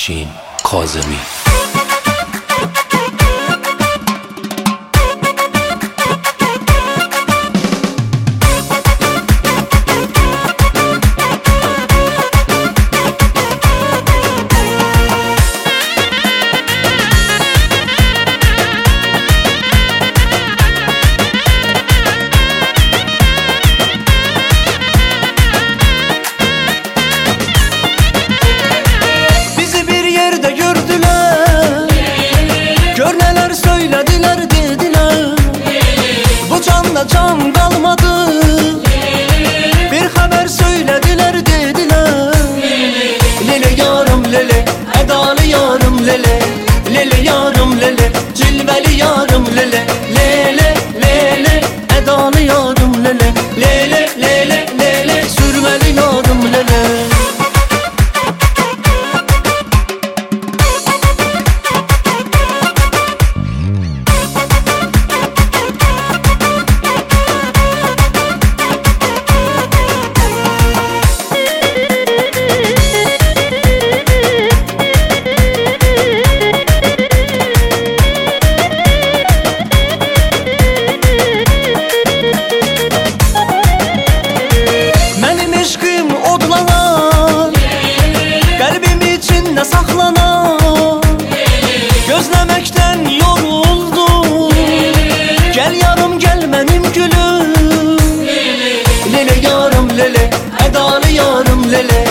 Afşin Kazemi. Can kalmadı, bir haber söylediler dediler. Lele yarım lele, edalı yarım lele, lele yarım lele, cilveli yarım lele, lele lele, edalı yarım lele, lele lele lele, sürmeli yarım lele. Kalbim içinde saklanan, gözlemekten yoruldum. Gel yarım gel benim gülüm, lele yarım lele, edalı yarım lele,